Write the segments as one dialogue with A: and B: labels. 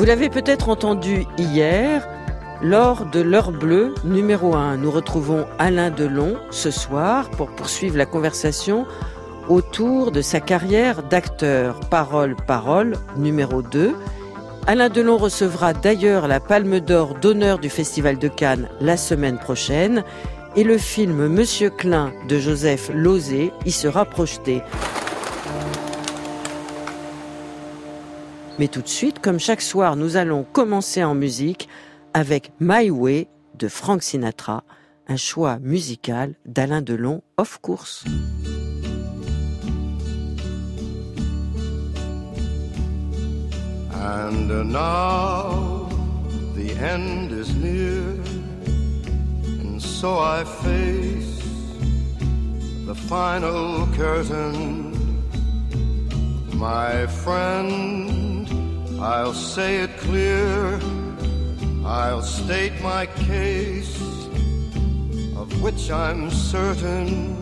A: Vous l'avez peut-être entendu hier, lors de l'heure bleue numéro 1. Nous retrouvons Alain Delon ce soir pour poursuivre la conversation autour de sa carrière d'acteur. Parole numéro 2. Alain Delon recevra d'ailleurs la Palme d'Or d'honneur du Festival de Cannes la semaine prochaine et le film Monsieur Klein de Joseph Losey y sera projeté. Mais tout de suite, comme chaque soir, nous allons commencer en musique avec My Way de Frank Sinatra, un choix musical d'Alain Delon, of course.
B: And now the end is near, and so I face the final curtain. My friend, I'll say it clear, I'll state my case, of which I'm certain.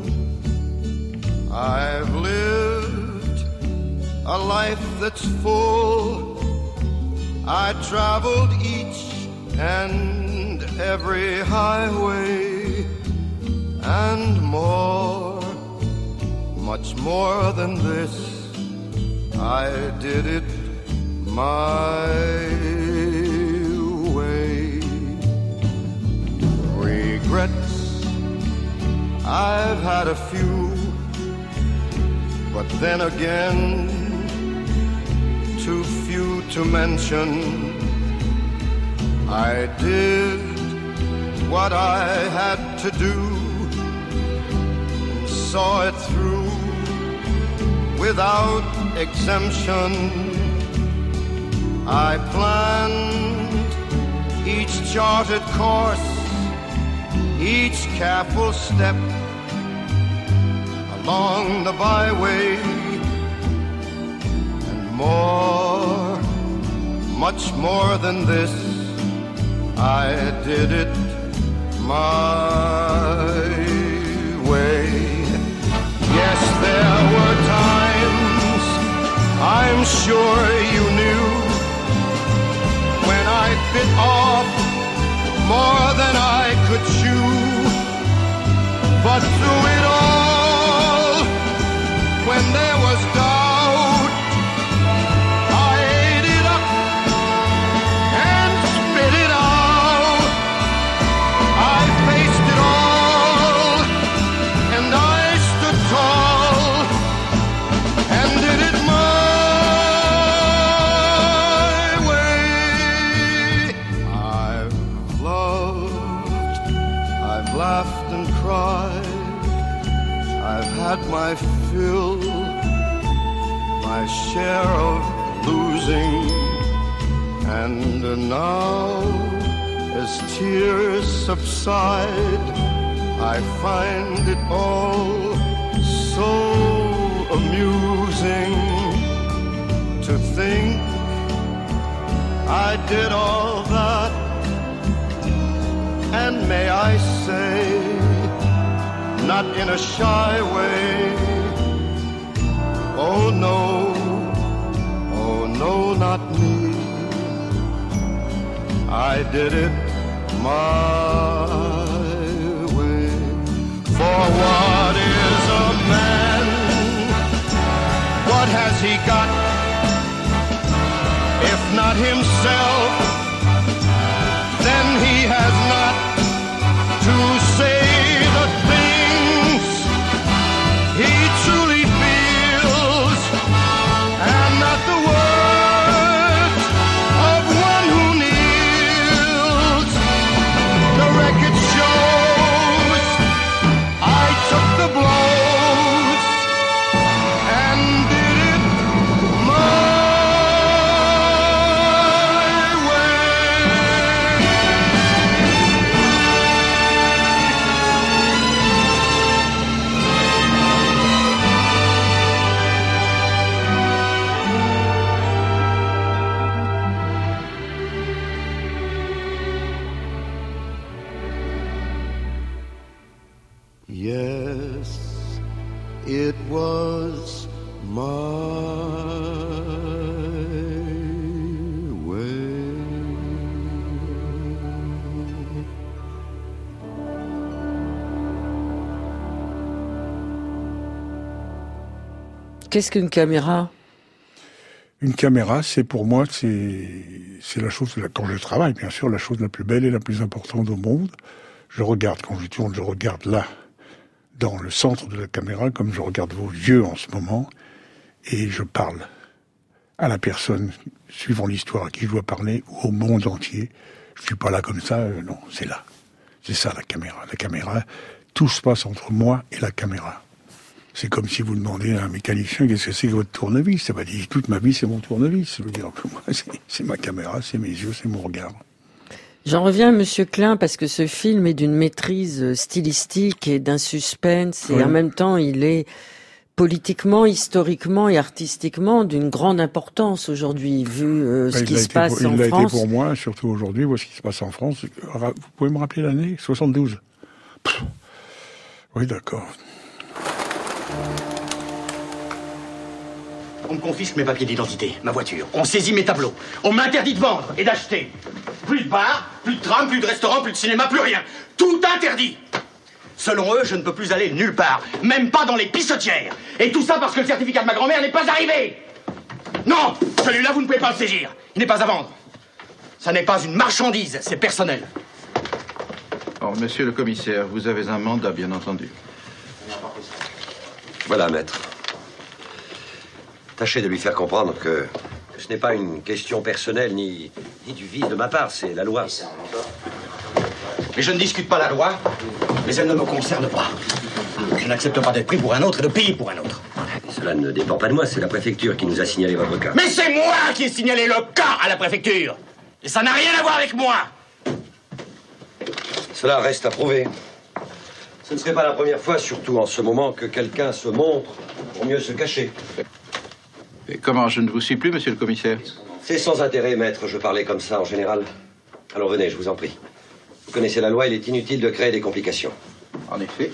B: I've lived a life that's full, I traveled each and every highway, and more, much more than this, I did it my way. Regrets, I've had a few, but then again, too few to mention. I did what I had to do, and saw it through without exemption. I planned each charted course, each careful step along the byway, and more, much more than this, I did it my way. Yes, there were times, I'm sure you knew, when I bit off more than I could chew. But through it all, when there was doubt, I ate it up and spit it out. I faced it all, and I stood tall, and did it my way. I've loved, I've laughed and cried, I've had my fill, my share of losing, and now, as tears subside, I find it all so amusing to think I did all that, and may I say, not in a shy way, oh no, not me, I did it my way. For what is a man? What has he got, if not himself? Then he has not to say the things he truly feels, and not the words of one who kneels. The record shows I took the blows and did it my Yes, it was my way.
A: Qu'est-ce qu'une caméra ?
C: Une caméra, c'est pour moi, c'est la chose, quand je travaille, bien sûr, la chose la plus belle et la plus importante au monde. Je regarde, quand je tourne, je regarde là, dans le centre de la caméra, comme je regarde vos yeux en ce moment, et je parle à la personne, suivant l'histoire à qui je dois parler, ou au monde entier. Je suis pas là comme ça, non, c'est là. C'est ça la caméra. La caméra, tout se passe entre moi et la caméra. C'est comme si vous demandez à un mécanicien qu'est-ce que c'est que votre tournevis. Ça va dire toute ma vie c'est mon tournevis. Je veux dire, moi, c'est ma caméra, c'est mes yeux, c'est mon regard.
A: J'en reviens à Monsieur Klein parce que ce film est d'une maîtrise stylistique et d'un suspense et en même temps il est politiquement, historiquement et artistiquement d'une grande importance aujourd'hui vu ce qui se passe en France.
C: Il l'a été pour moi, surtout aujourd'hui, ce qui se passe en France. Vous pouvez me rappeler l'année 72 ? Oui, d'accord.
D: On me confisque mes papiers d'identité, ma voiture. On saisit mes tableaux. On m'interdit de vendre et d'acheter. Plus de bar, plus de tram, plus de restaurant, plus de cinéma, plus rien. Tout interdit. Selon eux, je ne peux plus aller nulle part. Même pas dans les pissotières. Et tout ça parce que le certificat de ma grand-mère n'est pas arrivé. Non, celui-là, vous ne pouvez pas le saisir. Il n'est pas à vendre. Ça n'est pas une marchandise, c'est personnel.
E: Oh, monsieur le commissaire, vous avez un mandat, bien entendu.
F: Voilà, maître. Tâchez de lui faire comprendre que ce n'est pas une question personnelle ni du vice de ma part, c'est la loi.
D: Mais je ne discute pas la loi, mais elle ne me concerne pas. Je n'accepte pas d'être pris pour un autre et de payer pour un autre.
F: Cela ne dépend pas de moi, c'est la préfecture qui nous a signalé votre cas.
D: Mais c'est moi qui ai signalé le cas à la préfecture. Et ça n'a rien à voir avec moi.
F: Cela reste à prouver. Ce ne serait pas la première fois, surtout en ce moment, que quelqu'un se montre pour mieux se cacher.
E: Et comment, je ne vous suis plus, monsieur le commissaire?
F: C'est sans intérêt, maître, je parlais comme ça en général. Alors venez, je vous en prie. Vous connaissez la loi, il est inutile de créer des complications.
E: En effet.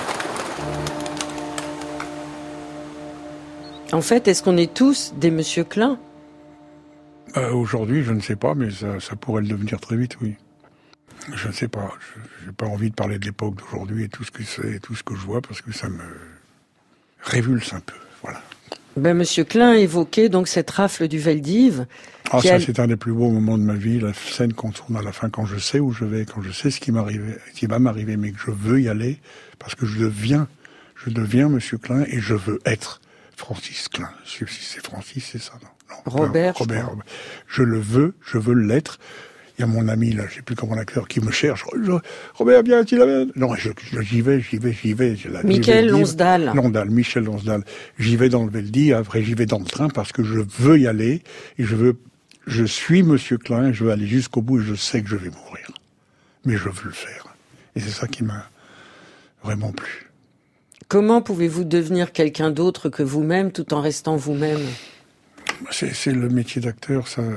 A: En fait, est-ce qu'on est tous des Monsieur Klein?
C: Aujourd'hui, je ne sais pas, mais ça pourrait le devenir très vite, oui. Je ne sais pas. Je n'ai pas envie de parler de l'époque d'aujourd'hui et tout ce que c'est et tout ce que je vois, parce que ça me révulse un peu, voilà.
A: Monsieur Klein évoquait donc cette rafle du Veldiv.
C: Ah, ça, c'est un des plus beaux moments de ma vie, la scène qu'on tourne à la fin, quand je sais où je vais, quand je sais ce qui va m'arriver, mais que je veux y aller, parce que je deviens Monsieur Klein, et je veux être Francis Klein. Si c'est Francis, c'est ça, non?
A: Robert.
C: Je veux l'être. Il y a mon ami, là, je sais plus comment l'acteur, qui me cherche. Robert, viens, non, j'y vais.
A: Michel Lonsdal.
C: Michel Lonsdal. J'y vais dans le Veldiv, après j'y vais dans le train parce que je veux y aller, et je suis Monsieur Klein, je veux aller jusqu'au bout, et je sais que je vais mourir. Mais je veux le faire. Et c'est ça qui m'a vraiment plu.
A: Comment pouvez-vous devenir quelqu'un d'autre que vous-même tout en restant vous-même?
C: C'est le métier d'acteur, ça.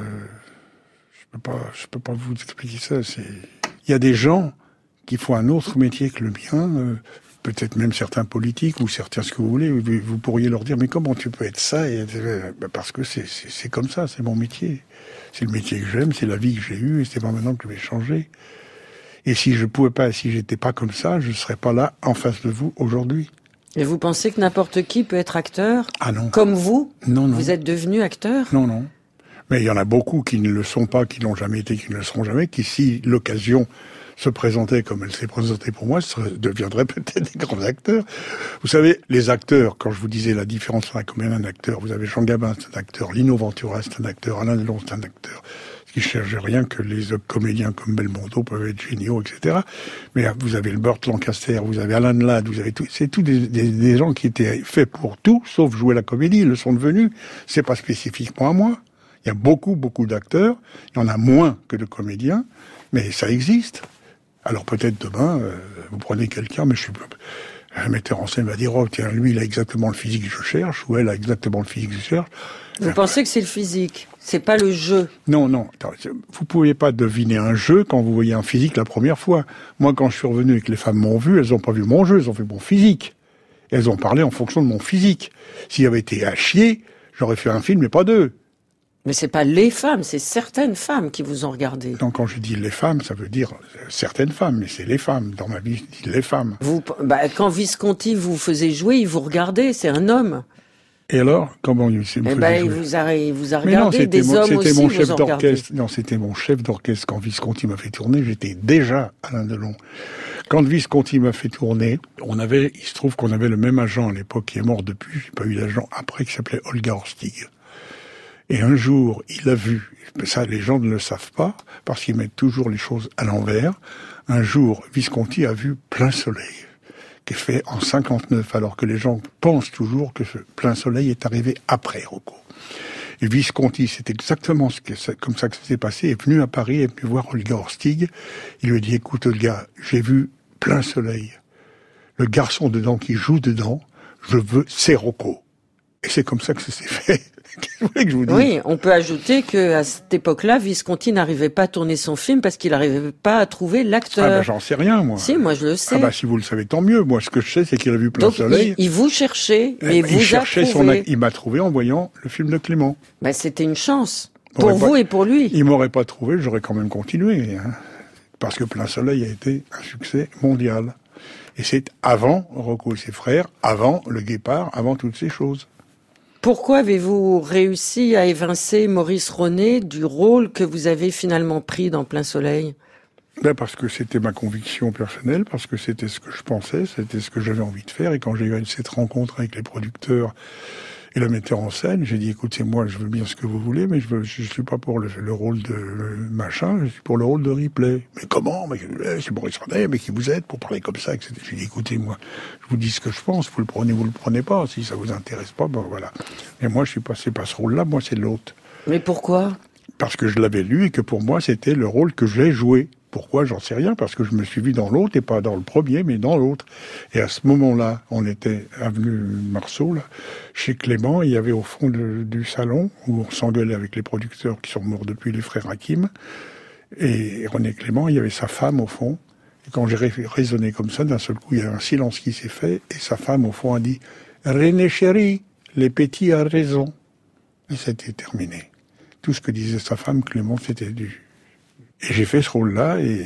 C: Je peux pas vous expliquer ça. Il y a des gens qui font un autre métier que le mien, peut-être même certains politiques ou certains ce que vous voulez. Vous pourriez leur dire, mais comment tu peux être ça? Parce que c'est comme ça, c'est mon métier. C'est le métier que j'aime, c'est la vie que j'ai eue, et c'est pas maintenant que je vais changer. Et si j'étais pas comme ça, je serais pas là en face de vous aujourd'hui.
A: Et vous pensez que n'importe qui peut être acteur?
C: Ah non.
A: Comme vous?
C: Non.
A: Vous êtes devenu acteur?
C: Non. Mais il y en a beaucoup qui ne le sont pas, qui l'ont jamais été, qui ne le seront jamais, qui, si l'occasion se présentait comme elle s'est présentée pour moi, deviendraient peut-être des grands acteurs. Vous savez, les acteurs, quand je vous disais la différence entre un comédien et un acteur, vous avez Jean Gabin, c'est un acteur, Lino Ventura, c'est un acteur, Alain Delon, c'est un acteur. Ce qui ne cherche rien que les comédiens comme Belmondo peuvent être géniaux, etc. Mais vous avez le Burt Lancaster, vous avez Alan Ladd, vous avez tout, c'est tous des gens qui étaient faits pour tout, sauf jouer la comédie, ils le sont devenus. C'est pas spécifiquement à moi. Il y a beaucoup d'acteurs, il y en a moins que de comédiens, mais ça existe. Alors peut-être demain, vous prenez quelqu'un, mais un metteur en scène va dire, oh tiens, lui il a exactement le physique que je cherche, ou elle a exactement le physique que je cherche.
A: Vous pensez que c'est le physique, c'est pas le jeu?
C: Non, attends, vous pouvez pas deviner un jeu quand vous voyez un physique la première fois. Moi, quand je suis revenu et que les femmes m'ont vu, elles ont pas vu mon jeu, elles ont vu mon physique. Et elles ont parlé en fonction de mon physique. S'il avait été à chier, j'aurais fait un film, mais pas deux.
A: Mais c'est pas les femmes, c'est certaines femmes qui vous ont regardé.
C: Non, quand je dis les femmes, ça veut dire certaines femmes, mais c'est les femmes. Dans ma vie, je dis les femmes.
A: Quand Visconti vous faisait jouer, il vous regardait, c'est un homme.
C: Et alors, comment il s'est
A: il vous a regardé, des hommes aussi
C: mon
A: vous
C: chef
A: ont
C: d'orchestre. Non, c'était mon chef d'orchestre quand Visconti m'a fait tourner. J'étais déjà Alain Delon. Quand Visconti m'a fait tourner, il se trouve qu'on avait le même agent à l'époque qui est mort depuis. J'ai pas eu d'agent après, qui s'appelait Olga Horstig. Et un jour, il a vu, ça les gens ne le savent pas, parce qu'ils mettent toujours les choses à l'envers. Un jour, Visconti a vu Plein Soleil, qui est fait en 59, alors que les gens pensent toujours que ce Plein Soleil est arrivé après Rocco. Et Visconti, c'est exactement comme ça que ça s'est passé, est venu à Paris, est venu voir Olga Horstig. Il lui a dit, écoute Olga, j'ai vu Plein Soleil. Le garçon dedans qui joue dedans, c'est Rocco. Et c'est comme ça que ça s'est fait. Qu'est-ce que vous voulez que je vous dise ?
A: Oui, on peut ajouter qu'à cette époque-là, Visconti n'arrivait pas à tourner son film parce qu'il n'arrivait pas à trouver l'acteur.
C: Ah ben j'en sais rien, moi.
A: Si, moi je le sais.
C: Ah ben si vous le savez, tant mieux. Moi, ce que je sais, c'est qu'il a vu Plein Soleil.
A: Il vous cherchait, mais vous a trouvé.
C: Il m'a trouvé en voyant le film de Clément.
A: Ben, c'était une chance. Pour vous et pour lui.
C: Il m'aurait pas trouvé, j'aurais quand même continué. Hein, parce que Plein Soleil a été un succès mondial. Et c'est avant Rocco et ses frères, avant Le Guépard, avant toutes ces choses.
A: Pourquoi avez-vous réussi à évincer Maurice Ronet du rôle que vous avez finalement pris dans Plein Soleil ?
C: Parce que c'était ma conviction personnelle, parce que c'était ce que je pensais, c'était ce que j'avais envie de faire. Et quand j'ai eu cette rencontre avec les producteurs et le metteur en scène, j'ai dit, écoutez, moi, je veux bien ce que vous voulez, mais je suis pas pour le rôle de machin, je suis pour le rôle de Ripley. Mais comment ? Mais c'est Maurice Ronet, mais qui vous êtes pour parler comme ça, etc. J'ai dit, écoutez, moi, je vous dis ce que je pense, vous le prenez pas. Si ça vous intéresse pas, ben voilà. Mais moi, c'est pas ce rôle-là, moi, c'est l'autre.
A: Mais pourquoi ? Parce
C: que je l'avais lu et que pour moi, c'était le rôle que j'ai joué. Pourquoi ? J'en sais rien, parce que je me suis vu dans l'autre, et pas dans le premier, mais dans l'autre. Et à ce moment-là, on était avenue Marceau, là, chez Clément, il y avait au fond du salon, où on s'engueulait avec les producteurs qui sont morts depuis, les frères Hakim, et René Clément, il y avait sa femme au fond, et quand j'ai raisonné comme ça, d'un seul coup, il y a un silence qui s'est fait, et sa femme au fond a dit « René chéri, les petits a raison ». Et c'était terminé. Tout ce que disait sa femme, Clément, c'était du... Et j'ai fait ce rôle-là, et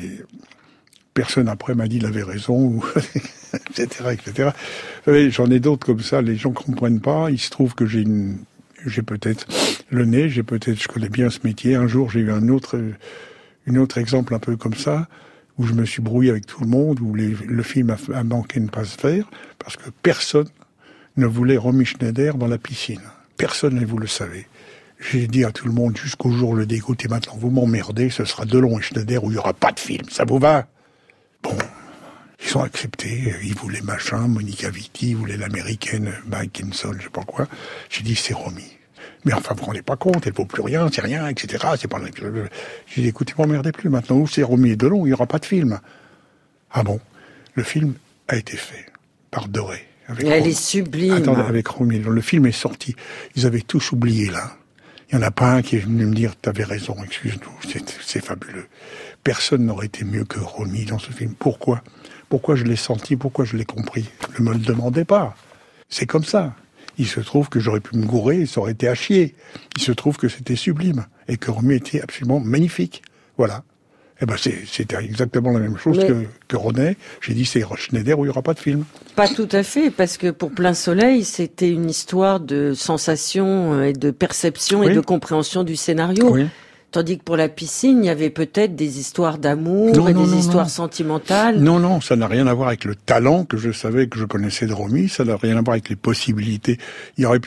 C: personne après m'a dit il avait raison, etc., etc. Vous savez, j'en ai d'autres comme ça, les gens comprennent pas. Il se trouve que j'ai peut-être le nez, je connais bien ce métier. Un jour, j'ai eu un autre exemple un peu comme ça, où je me suis brouillé avec tout le monde, où le film a manqué de ne pas se faire, parce que personne ne voulait Romy Schneider dans la piscine. Personne, et vous le savez. J'ai dit à tout le monde jusqu'au jour le dégoût, et maintenant vous m'emmerdez, ce sera Delon et Schneider où il n'y aura pas de film, ça vous va ? Bon, ils ont accepté, ils voulaient machin, Monica Vitti, ils voulaient l'américaine Mackinson, je sais pas quoi. J'ai dit c'est Romy. Mais enfin, vous vous rendez pas compte, elle vaut plus rien, c'est rien, etc. C'est pas... J'ai dit écoutez, m'emmerdez plus maintenant, où c'est Romy et Delon, il n'y aura pas de film. Ah bon ? Le film a été fait par Doré.
A: Elle est sublime.
C: Attendez, avec Romy, le film est sorti. Ils avaient tous oublié là. Il n'y en a pas un qui est venu me dire « T'avais raison, excuse-nous, c'est fabuleux ». Personne n'aurait été mieux que Romy dans ce film. Pourquoi ? Pourquoi je l'ai senti ? Pourquoi je l'ai compris ? Je ne me le demandais pas. C'est comme ça. Il se trouve que j'aurais pu me gourer et ça aurait été à chier. Il se trouve que c'était sublime et que Romy était absolument magnifique. Voilà. Eh ben c'était exactement la même chose que Ronet. J'ai dit c'est Schneider où il n'y aura pas de film.
A: Pas tout à fait, parce que pour Plein Soleil, c'était une histoire de sensation et de perception et de compréhension du scénario. Oui. Tandis que pour La Piscine, il y avait peut-être des histoires d'amour et des histoires sentimentales.
C: Non, ça n'a rien à voir avec le talent que je savais, que je connaissais de Romy, ça n'a rien à voir avec les possibilités. Il aurait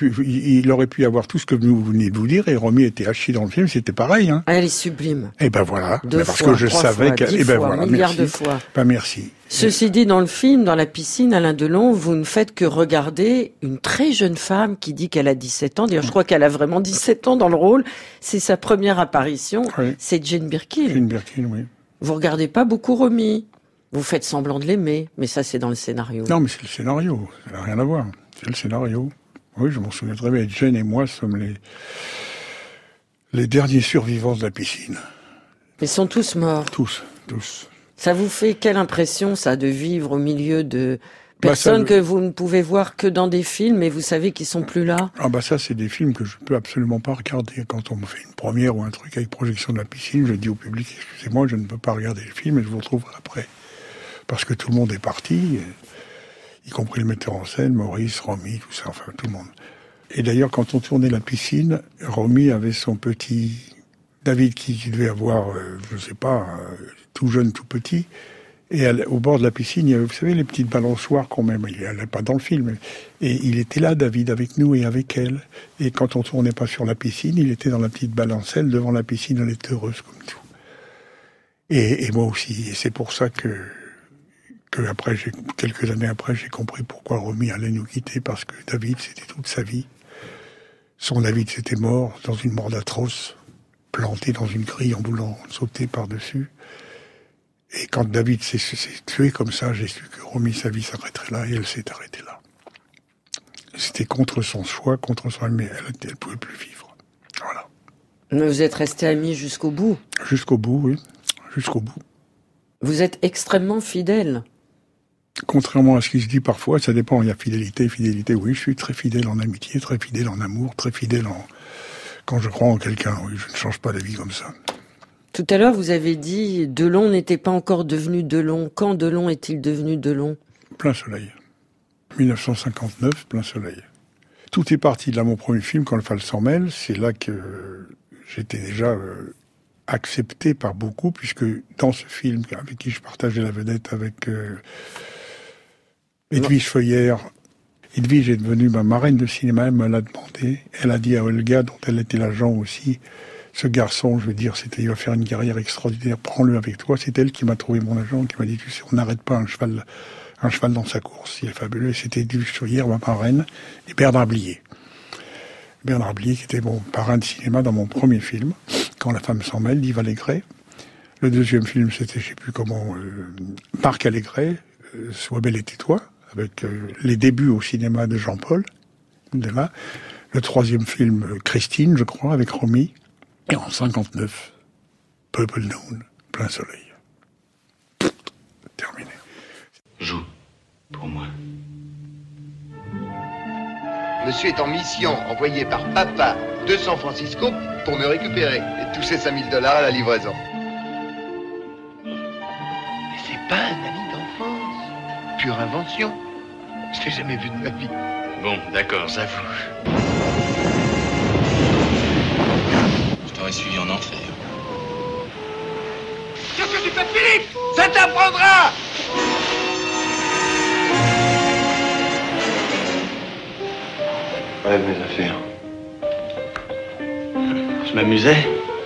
C: pu y avoir tout ce que vous venez de vous dire, et Romy était hachée dans le film, c'était pareil. Hein.
A: Elle est sublime.
C: Et ben voilà,
A: parce que je savais qu'elle...
C: Et ben voilà,
A: milliards de fois.
C: Ben merci.
A: Ceci dit, dans le film, dans La Piscine, Alain Delon, vous ne faites que regarder une très jeune femme qui dit qu'elle a 17 ans. D'ailleurs, je crois qu'elle a vraiment 17 ans dans le rôle. C'est sa première apparition. Oui. C'est Jane Birkin.
C: Jane Birkin, oui.
A: Vous regardez pas beaucoup Romy. Vous faites semblant de l'aimer. Mais ça, c'est dans le scénario.
C: Non, mais c'est le scénario. Ça n'a rien à voir. C'est le scénario. Oui, je m'en souviens très bien. Jane et moi sommes les derniers survivants de La Piscine.
A: Ils sont tous morts.
C: Tous.
A: Ça vous fait quelle impression, ça, de vivre au milieu de personnes que vous ne pouvez voir que dans des films et vous savez qu'ils sont plus là ?
C: Ah bah ça, c'est des films que je peux absolument pas regarder. Quand on me fait une première ou un truc avec projection de La Piscine, je dis au public, excusez-moi, je ne peux pas regarder le film et je vous retrouverai après. Parce que tout le monde est parti, y compris le metteur en scène, Maurice, Romy, tout ça, enfin tout le monde. Et d'ailleurs, quand on tournait la piscine, Romy avait son petit David qui devait avoir, je sais pas, tout jeune, tout petit. Et au bord de la piscine, il y avait, vous savez, les petites balançoires qu'on met. Il n'allait pas dans le film. Et il était là, David, avec nous et avec elle. Et quand on tournait pas sur la piscine, il était dans la petite balancelle devant la piscine. Elle était heureuse comme tout. Et moi aussi. Et c'est pour ça que après, quelques années après, j'ai compris pourquoi Romy allait nous quitter. Parce que David, c'était toute sa vie. Son David, c'était mort dans une mort atroce, planté dans une grille en voulant sauter par-dessus. Et quand David s'est tué comme ça, j'ai su que Romy, sa vie s'arrêterait là, et elle s'est arrêtée là. C'était contre son choix, mais elle pouvait plus vivre. Voilà.
A: Mais vous êtes restés amis jusqu'au bout?
C: Jusqu'au bout, oui. Jusqu'au bout.
A: Vous êtes extrêmement fidèle.
C: Contrairement à ce qui se dit parfois, ça dépend. Il y a fidélité, oui. Je suis très fidèle en amitié, très fidèle en amour, très fidèle quand je crois en quelqu'un. Oui, je ne change pas d'avis comme ça.
A: Tout à l'heure, vous avez dit Delon n'était pas encore devenu Delon. Quand Delon est-il devenu Delon?
C: Plein soleil. 1959, Plein soleil. Tout est parti de là, mon premier film, Quand le Fall s'en mêle. C'est là que j'étais déjà accepté par beaucoup, puisque dans ce film, avec qui je partageais la vedette, avec Edwige Feuillère, Edwige est devenue ma marraine de cinéma, elle me l'a demandé. Elle a dit à Olga, dont elle était l'agent aussi, ce garçon, je veux dire, il va faire une carrière extraordinaire, prends-le avec toi. C'est elle qui m'a trouvé mon agent, qui m'a dit, tu sais, on n'arrête pas un cheval dans sa course. Il est fabuleux. C'était Edwige Feuillère, ma marraine, et Bernard Blier. Bernard Blier, qui était mon parrain de cinéma dans mon premier film, Quand la femme s'en mêle, d'Yves Allégret. Le deuxième film, c'était, je sais plus comment, Marc Allégret, Sois belle et tais-toi, avec les débuts au cinéma de Jean-Paul. Là. Le troisième film, Christine, je crois, avec Romy. Et en 59, Purple Noon, Plein soleil. Terminé.
G: Joue pour moi.
H: Monsieur est en mission, envoyé par papa de San Francisco pour me récupérer et toucher $5 000 à la livraison. Mais c'est pas un ami d'enfance. Pure invention. Je l'ai jamais vu de ma vie.
G: Bon, d'accord, j'avoue. Je t'aurais suivi en enfer.
H: Qu'est-ce que tu fais, Philippe? Ça t'apprendra!
G: Ouais, mes affaires. Je m'amusais.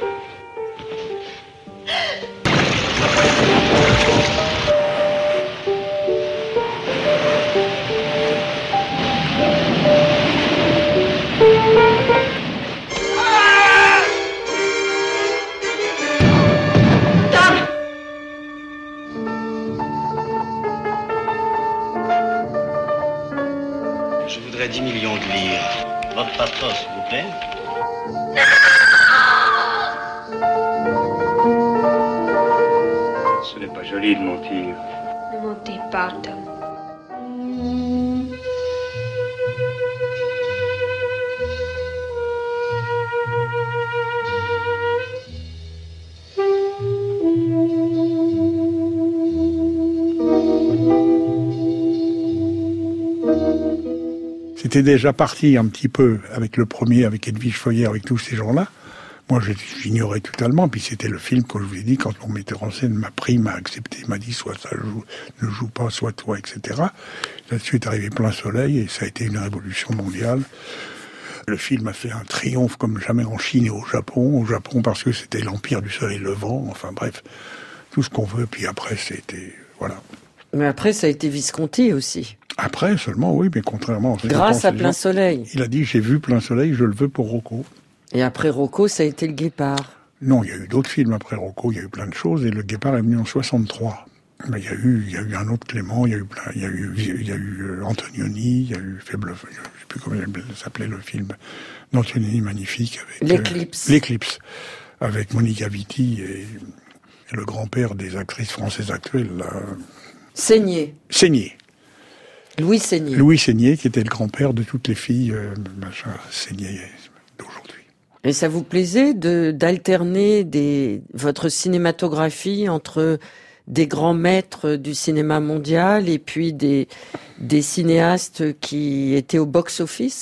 G: Je voudrais 10 millions de livres. Votre passeport, s'il vous plaît.
I: Ce n'est pas joli de mentir.
J: Ne mentez pas, Tom.
C: C'était déjà parti un petit peu avec le premier, avec Edwige Feuillère, avec tous ces gens-là. Moi, j'ignorais totalement. Puis c'était le film, comme je vous l'ai dit, quand mon metteur en scène m'a pris, m'a accepté, m'a dit soit ça ne joue pas, soit toi, etc. Là-dessus est arrivé Plein soleil et ça a été une révolution mondiale. Le film a fait un triomphe comme jamais en Chine et au Japon. Au Japon parce que c'était l'empire du soleil levant. Enfin bref, tout ce qu'on veut. Puis après, c'était... Voilà.
A: Mais après, ça a été Visconti aussi.
C: Après seulement, oui, mais contrairement...
A: Grâce à Plein soleil.
C: Il a dit, j'ai vu Plein soleil, je le veux pour Rocco.
A: Et après Rocco, ça a été Le Guépard.
C: Non, il y a eu d'autres films après Rocco, il y a eu plein de choses, et Le Guépard est venu en 63. Mais il y a eu un autre Clément, il y a eu Antonioni, il y a eu Faible, je ne sais plus comment il s'appelait le film d'Antonioni magnifique. Avec, L'Éclipse, avec Monica Vitti et le grand-père des actrices françaises actuelles.
A: Seigné. Louis Seigné.
C: Louis Seigné, qui était le grand-père de toutes les filles, Seigné d'aujourd'hui.
A: Et ça vous plaisait d'alterner votre cinématographie entre des grands maîtres du cinéma mondial et puis des cinéastes qui étaient au box-office?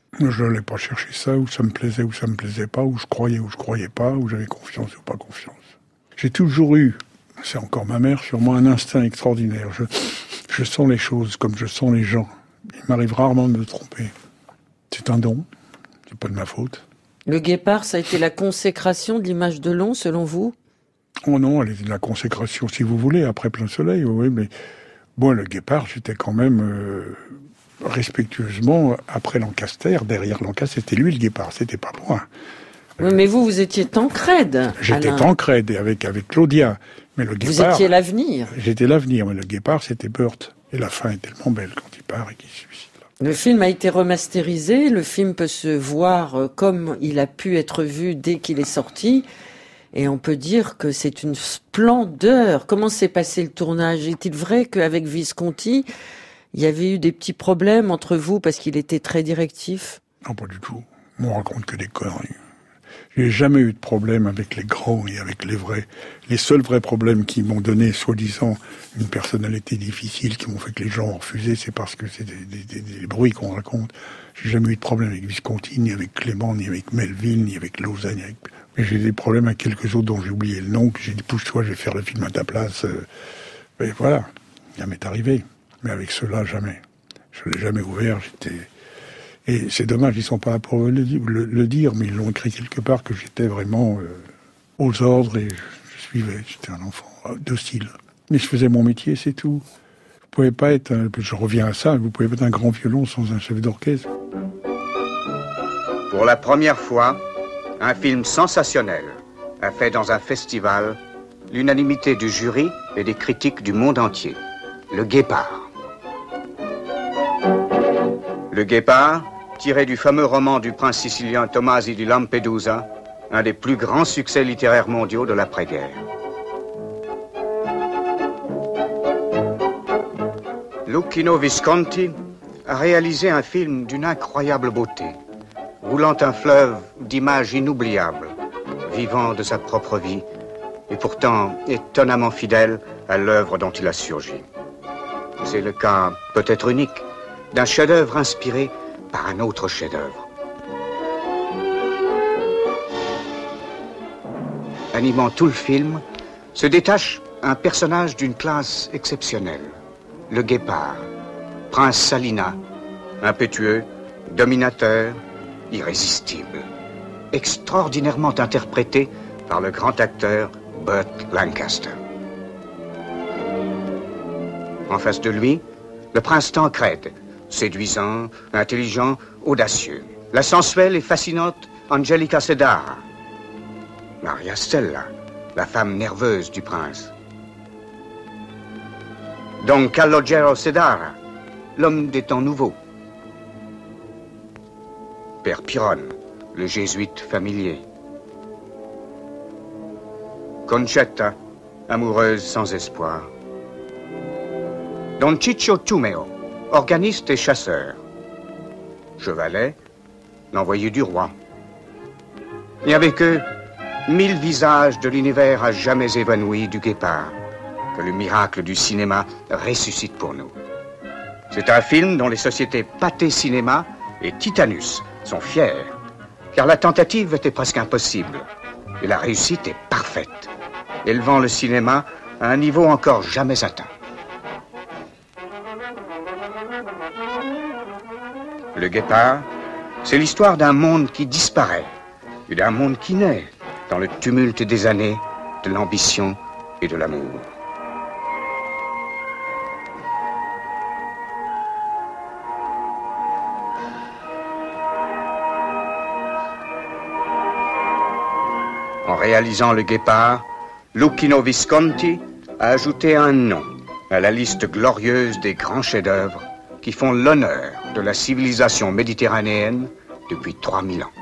C: Je n'allais pas chercher ça, où ça me plaisait ou ça me plaisait pas, où je croyais pas, où j'avais confiance ou pas confiance. J'ai toujours eu, c'est encore ma mère, sur moi un instinct extraordinaire. Je sens les choses comme je sens les gens. Il m'arrive rarement de me tromper. C'est un don, c'est pas de ma faute.
A: Le Guépard, ça a été la consécration de l'image de Long, selon vous ?
C: Oh non, elle était de la consécration, si vous voulez, après Plein Soleil, oui, mais bon, le Guépard, j'étais quand même respectueusement après Lancaster, derrière Lancaster, c'était lui le Guépard, c'était pas moi.
A: Oui, mais vous étiez Tancrède.
C: J'étais Tancrède avec Claudia, mais le Guépard...
A: Vous étiez l'avenir.
C: J'étais l'avenir, mais le Guépard, c'était Burt. Et la fin est tellement belle quand il part et qu'il se suicide.
A: Le film a été remasterisé, le film peut se voir comme il a pu être vu dès qu'il est sorti, et on peut dire que c'est une splendeur. Comment s'est passé le tournage ? Est-il vrai qu'avec Visconti, il y avait eu des petits problèmes entre vous parce qu'il était très directif ?
C: Non, pas du tout. On me raconte que des conneries. J'ai jamais eu de problème avec les grands et avec les vrais. Les seuls vrais problèmes qui m'ont donné, soi-disant, une personnalité difficile, qui m'ont fait que les gens ont refusé, c'est parce que c'est des bruits qu'on raconte. J'ai jamais eu de problème avec Visconti, ni avec Clément, ni avec Melville, ni avec Lausanne. Mais j'ai des problèmes avec quelques autres dont j'ai oublié le nom, que j'ai dit, pousse-toi, je vais faire le film à ta place. Et voilà, ça m'est arrivé. Mais avec ceux-là, jamais. Je l'ai jamais ouvert, Et c'est dommage, ils sont pas là pour le dire, mais ils l'ont écrit quelque part que j'étais vraiment aux ordres et je suivais. J'étais un enfant docile. Mais je faisais mon métier, c'est tout. Vous pouvez pas être, je reviens à ça, vous pouvez pas être un grand violon sans un chef d'orchestre.
I: Pour la première fois, un film sensationnel a fait dans un festival l'unanimité du jury et des critiques du monde entier. Le Guépard. Le Guépard, tiré du fameux roman du prince sicilien Tomasi di Lampedusa, un des plus grands succès littéraires mondiaux de l'après-guerre. Luchino Visconti a réalisé un film d'une incroyable beauté, roulant un fleuve d'images inoubliables, vivant de sa propre vie, et pourtant étonnamment fidèle à l'œuvre dont il a surgi. C'est le cas, peut-être unique, d'un chef-d'œuvre inspiré par un autre chef-d'œuvre. Animant tout le film, se détache un personnage d'une classe exceptionnelle, le Guépard, prince Salina, impétueux, dominateur, irrésistible, extraordinairement interprété par le grand acteur Burt Lancaster. En face de lui, le prince Tancrède, séduisant, intelligent, audacieux. La sensuelle et fascinante Angelica Sedara. Maria Stella, la femme nerveuse du prince. Don Calogero Sedara, l'homme des temps nouveaux. Père Piron, le jésuite familier. Concetta, amoureuse sans espoir. Don Ciccio Tumeo, organiste et chasseur. Chevalet, l'envoyé du roi. Et avec eux, 1000 visages de l'univers à jamais évanoui du Guépard, que le miracle du cinéma ressuscite pour nous. C'est un film dont les sociétés Pathé Cinéma et Titanus sont fiers, car la tentative était presque impossible, et la réussite est parfaite, élevant le cinéma à un niveau encore jamais atteint. Le Guépard, c'est l'histoire d'un monde qui disparaît et d'un monde qui naît dans le tumulte des années, de l'ambition et de l'amour. En réalisant Le Guépard, Luchino Visconti a ajouté un nom à la liste glorieuse des grands chefs-d'œuvre qui font l'honneur de la civilisation méditerranéenne depuis 3000 ans.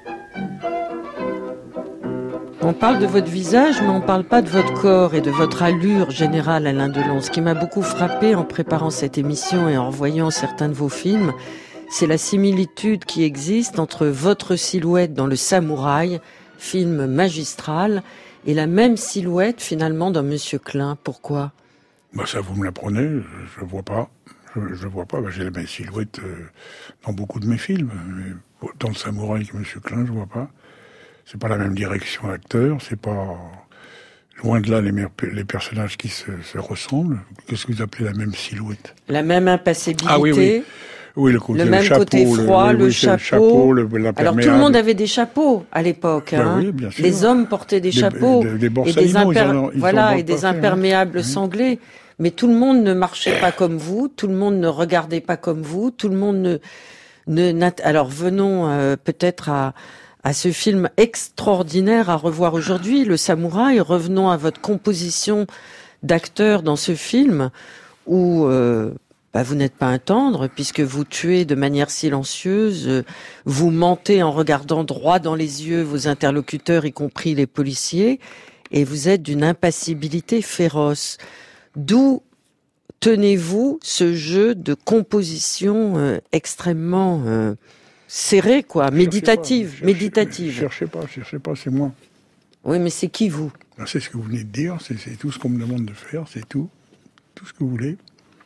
A: On parle de votre visage, mais on ne parle pas de votre corps et de votre allure générale, Alain Delon. Ce qui m'a beaucoup frappé en préparant cette émission et en revoyant certains de vos films, c'est la similitude qui existe entre votre silhouette dans Le Samouraï, film magistral, et la même silhouette finalement dans Monsieur Klein. Pourquoi ?
C: Ça vous me l'apprenez, je vois pas. Je le vois pas. J'ai la même silhouette dans beaucoup de mes films. Mais dans le Samouraï avec M. Klein, je vois pas. C'est pas la même direction d'acteur. C'est pas loin de là les personnages qui se ressemblent. Qu'est-ce que vous appelez la même silhouette?
A: La même impassibilité.
C: Ah oui. Oui, le
A: même
C: chapeau,
A: côté froid, le chapeau. Alors tout le monde avait des chapeaux à l'époque.
C: Oui, bien sûr.
A: Les hommes portaient des chapeaux
C: des borsalino,
A: et des imperméables sanglés. Mais tout le monde ne marchait pas comme vous, tout le monde ne regardait pas comme vous, tout le monde Alors venons peut-être à ce film extraordinaire à revoir aujourd'hui, Le Samouraï. Revenons à votre composition d'acteur dans ce film où vous n'êtes pas un tendre puisque vous tuez de manière silencieuse, vous mentez en regardant droit dans les yeux vos interlocuteurs, y compris les policiers, et vous êtes d'une impassibilité féroce. D'où tenez-vous ce jeu de composition extrêmement serré, quoi, méditative.
C: Cherchez pas, c'est moi.
A: Oui, mais c'est qui vous?
C: C'est ce que vous venez de dire, c'est tout ce qu'on me demande de faire, c'est tout ce que vous voulez.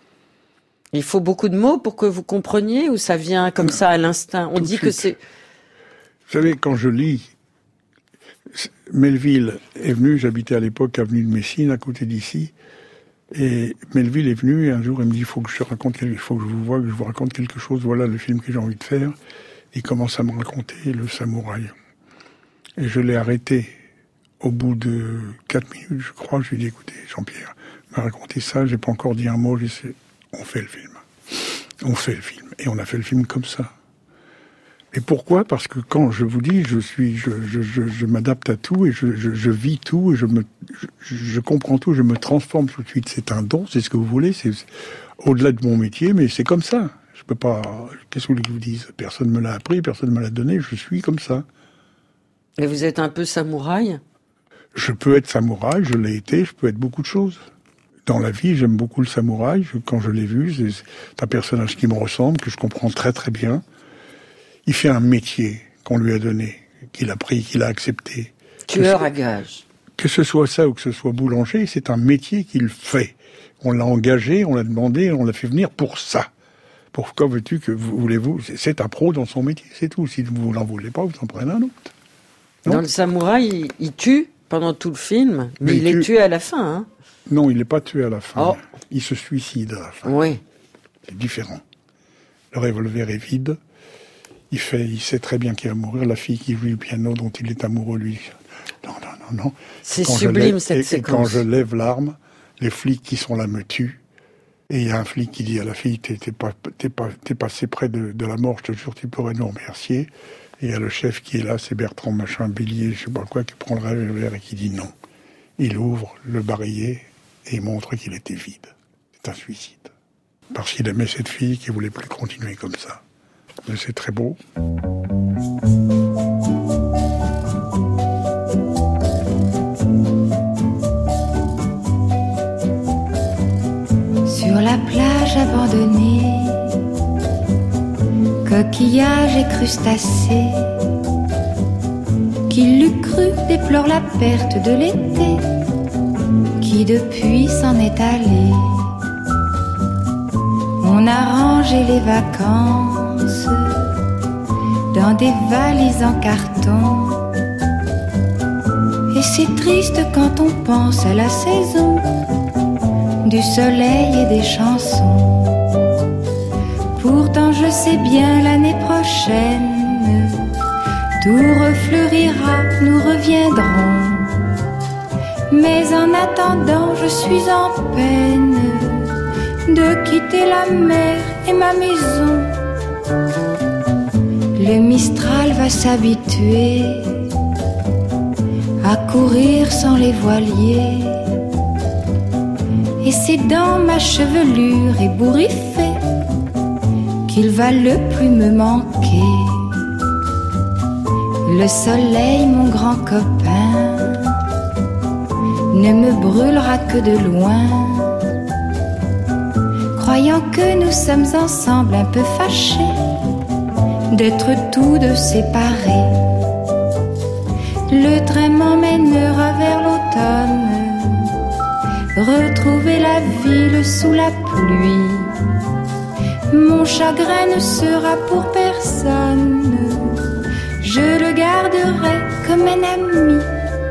A: Il faut beaucoup de mots pour que vous compreniez ou ça vient comme ça à l'instinct? On dit que c'est...
C: Vous savez, quand je lis, Melville est venu, j'habitais à l'époque avenue de Messine, à côté d'ici, et Melville est venu et un jour il me dit il faut que je vous raconte quelque chose, voilà le film que j'ai envie de faire. Il commence à me raconter Le Samouraï. Et je l'ai arrêté au bout de 4 minutes, je crois. Je lui ai dit écoutez, Jean-Pierre m'a raconté ça, j'ai pas encore dit un mot, on fait le film. Et on a fait le film comme ça. Et pourquoi? Parce que quand je vous dis, je m'adapte à tout et je vis tout et je comprends tout, je me transforme tout de suite. C'est un don, c'est ce que vous voulez, c'est au-delà de mon métier, mais c'est comme ça. Je peux pas. Qu'est-ce que vous voulez que je vous dise? Personne me l'a appris, personne me l'a donné. Je suis comme ça.
A: Et vous êtes un peu samouraï?
C: Je peux être samouraï, je l'ai été. Je peux être beaucoup de choses. Dans la vie, j'aime beaucoup le samouraï. Quand je l'ai vu, c'est un personnage qui me ressemble, que je comprends très très bien. Il fait un métier qu'on lui a donné, qu'il a pris, qu'il a accepté.
A: Tueur à gages. Que
C: ce soit ça ou que ce soit boulanger, c'est un métier qu'il fait. On l'a engagé, on l'a demandé, on l'a fait venir pour ça. Pourquoi veux-tu que voulez-vous? C'est un pro dans son métier, c'est tout. Si vous n'en voulez pas, vous en prenez un autre. Non,
A: dans le samouraï, il tue pendant tout le film, mais il est tué à la fin. Hein.
C: Non, il n'est pas tué à la fin. Oh. Il se suicide à la fin.
A: Oui.
C: C'est différent. Le revolver est vide. Il sait très bien qu'il va mourir. La fille qui joue du piano, dont il est amoureux, lui. Non.
A: C'est sublime, cette séquence.
C: Et quand je lève l'arme, les flics qui sont là me tuent. Et il y a un flic qui dit à la fille, t'es passé près de la mort, je te jure, tu pourrais nous remercier. Et il y a le chef qui est là, c'est Bertrand Machin, Bélier, je sais pas quoi, qui prend le revolver et qui dit non. Il ouvre le barillet et il montre qu'il était vide. C'est un suicide. Parce qu'il aimait cette fille qui voulait plus continuer comme ça. Mais c'est très beau.
K: Sur la plage abandonnée, coquillages et crustacés, qui l'eût cru déplore la perte de l'été, qui depuis s'en est allé. On a rangé les vacances dans des valises en carton. Et c'est triste quand on pense à la saison du soleil et des chansons. Pourtant je sais bien l'année prochaine tout refleurira, nous reviendrons. Mais en attendant je suis en peine de quitter la mer et ma maison. Le Mistral va s'habituer à courir sans les voiliers. Et c'est dans ma chevelure ébouriffée qu'il va le plus me manquer. Le soleil, mon grand copain, ne me brûlera que de loin, croyant que nous sommes ensemble un peu fâchés d'être tous deux séparés. Le train m'emmènera vers l'automne, retrouver la ville sous la pluie, Mon chagrin ne sera pour personne. Je le garderai comme un ami.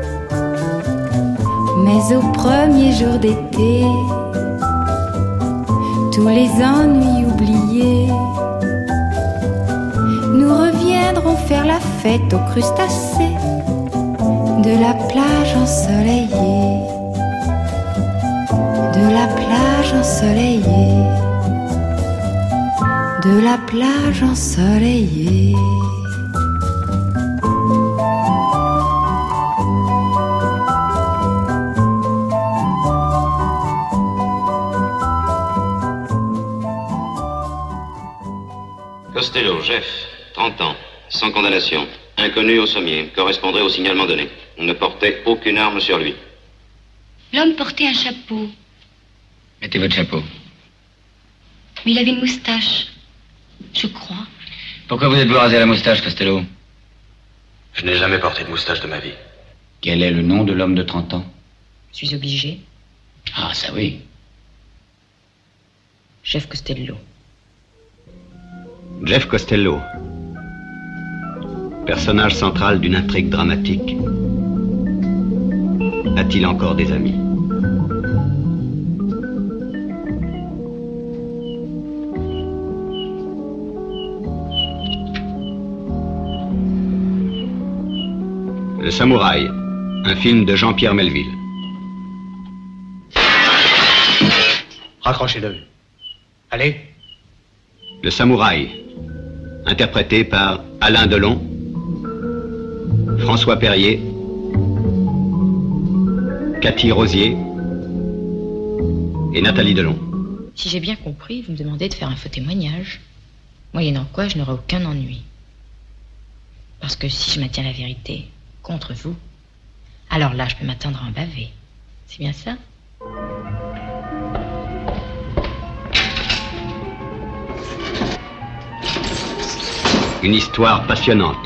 K: Mais au premier jour d'été, tous les ennuis oubliés, nous reviendrons faire la fête aux crustacés de la plage ensoleillée, de la plage ensoleillée, de la plage ensoleillée.
L: Costello, Jeff, 30 ans, sans condamnation, inconnu au sommier, correspondrait au signalement donné. On ne portait aucune arme sur lui.
J: L'homme portait un chapeau,
M: Mettez votre chapeau.
J: mais il avait une moustache, je crois.
M: Pourquoi vous êtes-vous rasé la moustache, Costello?
L: Je n'ai jamais porté de moustache de ma vie.
M: Quel est le nom de l'homme de 30 ans?
J: Je suis obligée.
M: Ah, ça oui.
J: Jeff Costello.
N: Jeff Costello, personnage central d'une intrigue dramatique. A-t-il encore des amis? Le Samouraï, un film de Jean-Pierre Melville.
O: Raccrochez-le. Allez.
N: Le Samouraï, interprété par Alain Delon, François Perrier, Cathy Rosier et Nathalie Delon.
J: Si j'ai bien compris, vous me demandez de faire un faux témoignage, moyennant quoi je n'aurai aucun ennui. Parce que si je maintiens la vérité contre vous, alors là je peux m'attendre à en baver. C'est bien ça?
N: Une histoire passionnante.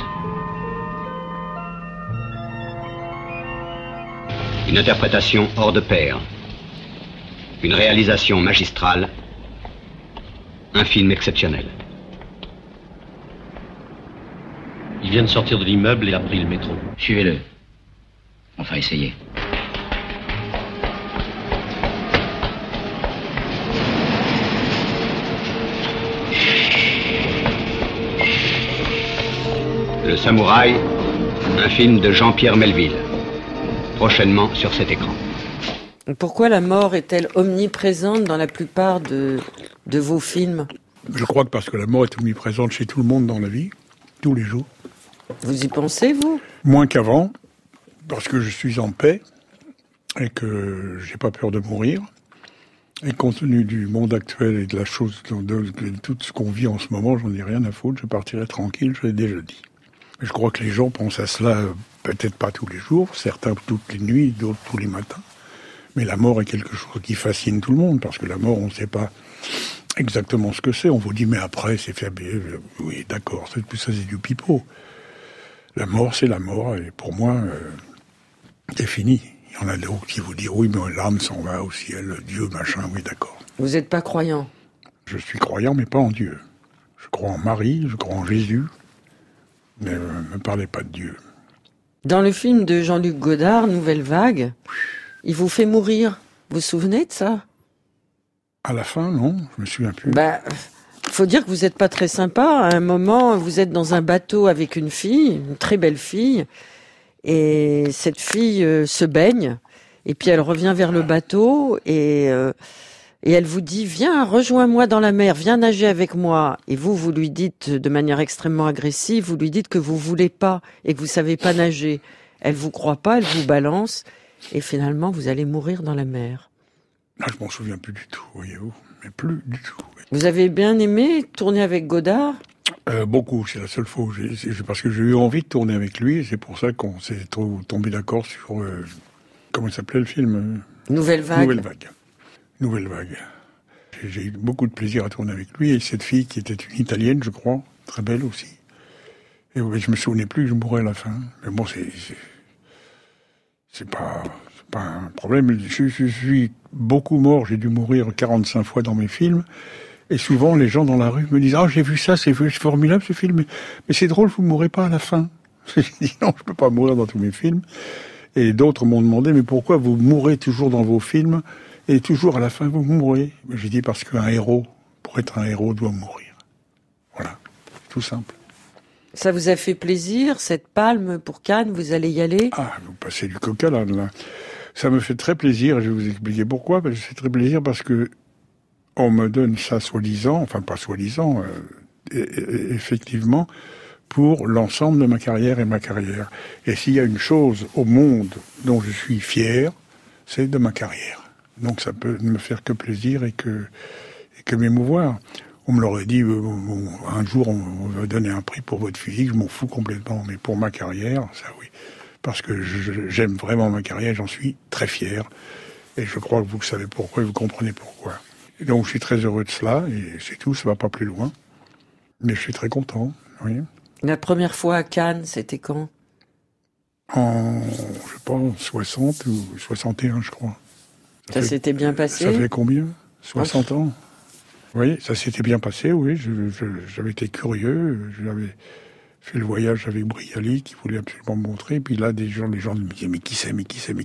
N: Une interprétation hors de pair. Une réalisation magistrale. Un film exceptionnel.
O: Il vient de sortir de l'immeuble et a pris le métro.
M: Suivez-le. Enfin, essayez.
N: Le Samouraï, un film de Jean-Pierre Melville. Prochainement sur cet écran.
A: Pourquoi la mort est-elle omniprésente dans la plupart de vos films?
C: Je crois que parce que la mort est omniprésente chez tout le monde dans la vie, tous les jours.
A: Vous y pensez, vous?
C: Moins qu'avant, parce que je suis en paix et que j'ai pas peur de mourir. Et compte tenu du monde actuel et de la chose, de tout ce qu'on vit en ce moment, j'en ai rien à foutre, je partirai tranquille, je l'ai déjà dit. Mais je crois que les gens pensent à cela, peut-être pas tous les jours, certains toutes les nuits, d'autres tous les matins. Mais la mort est quelque chose qui fascine tout le monde, parce que la mort, on ne sait pas exactement ce que c'est. On vous dit, mais après, c'est fait. Oui, d'accord, tout ça, c'est du pipeau. La mort, c'est la mort, et pour moi, c'est fini. Il y en a d'autres qui vous disent, oui, mais l'âme s'en va au ciel, Dieu, machin, oui, d'accord.
A: Vous n'êtes pas croyant?
C: Je suis croyant, mais pas en Dieu. Je crois en Marie, je crois en Jésus, mais ne me parlez pas de Dieu.
A: Dans le film de Jean-Luc Godard, Nouvelle Vague, il vous fait mourir. Vous vous souvenez de ça?
C: À la fin, non, je me souviens plus.
A: Faut dire que vous n'êtes pas très sympa. À un moment, vous êtes dans un bateau avec une fille, une très belle fille, et cette fille se baigne, et puis elle revient vers le bateau, et elle vous dit, viens, rejoins-moi dans la mer, viens nager avec moi. Et vous lui dites, de manière extrêmement agressive, vous lui dites que vous voulez pas, et que vous savez pas nager. Elle vous croit pas, elle vous balance, et finalement, vous allez mourir dans la mer.
C: Ah, je m'en souviens plus du tout, voyez-vous, mais plus du tout.
A: Vous avez bien aimé tourner avec Godard?
C: Beaucoup, c'est la seule fois où parce que j'ai eu envie de tourner avec lui, et c'est pour ça qu'on s'est tombé d'accord sur, comment il s'appelait le film?
A: Nouvelle Vague.
C: Nouvelle Vague. J'ai eu beaucoup de plaisir à tourner avec lui, et cette fille qui était une Italienne, je crois, très belle aussi. Et je me souvenais plus que je mourrais à la fin. Mais bon, c'est pas un problème. Je suis beaucoup mort, j'ai dû mourir 45 fois dans mes films, Et souvent, les gens dans la rue me disent « Ah, j'ai vu ça, c'est formidable ce film, mais c'est drôle, vous ne mourrez pas à la fin. » J'ai dit « Non, je ne peux pas mourir dans tous mes films. » Et d'autres m'ont demandé « Mais pourquoi vous mourrez toujours dans vos films et toujours à la fin vous mourrez ?» J'ai dit « Parce qu'un héros, pour être un héros, doit mourir. » Voilà, tout simple.
A: Ça vous a fait plaisir, cette palme pour Cannes, vous allez y aller?
C: Ah, vous passez du coq à l'âne, là. Ça me fait très plaisir, et je vais vous expliquer pourquoi. Ça fait très plaisir parce que on me donne ça soi-disant, enfin pas soi-disant, effectivement, pour l'ensemble de ma carrière et ma carrière. Et s'il y a une chose au monde dont je suis fier, c'est de ma carrière. Donc ça peut ne me faire que plaisir et que m'émouvoir. On me l'aurait dit, un jour on va donner un prix pour votre physique, je m'en fous complètement, mais pour ma carrière, ça oui. Parce que j'aime vraiment ma carrière, j'en suis très fier. Et je crois que vous savez pourquoi et vous comprenez pourquoi. Et donc je suis très heureux de cela, et c'est tout, ça va pas plus loin. Mais je suis très content, oui.
A: La première fois à Cannes, c'était quand?
C: En, je sais pas, 60 ou 61, je crois.
A: Ça s'était bien passé?
C: Ça fait combien? 60 ans. Oui, ça s'était bien passé, oui. J'avais été curieux, j'avais fait le voyage avec Brialy, qui voulait absolument me montrer. Et puis là, les gens me disaient, mais qui c'est?